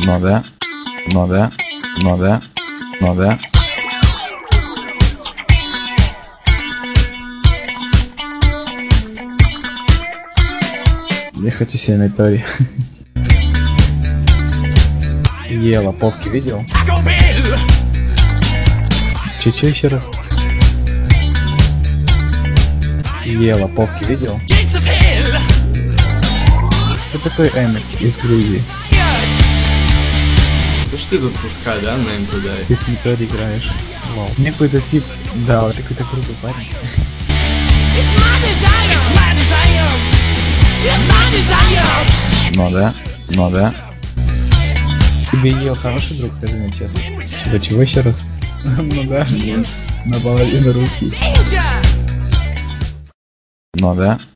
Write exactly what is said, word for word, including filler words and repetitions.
Ну да, ну да, ну да, ну да. Я хочу себе Тори. Ела, попки видел? Че-че еще раз? Ела, попки видел? Кто такой Эмик из Грузии? Это ж ты тут соска, да, на эм туда? Ты с Митори играешь. Вау. Мне какой-то тип... Да, вот какой-то крутой парень. Ну да, ну да. Тебе ел хороший друг, скажи мне честно. Чего, чего еще раз? Ну да, наполовину русский. Ну да.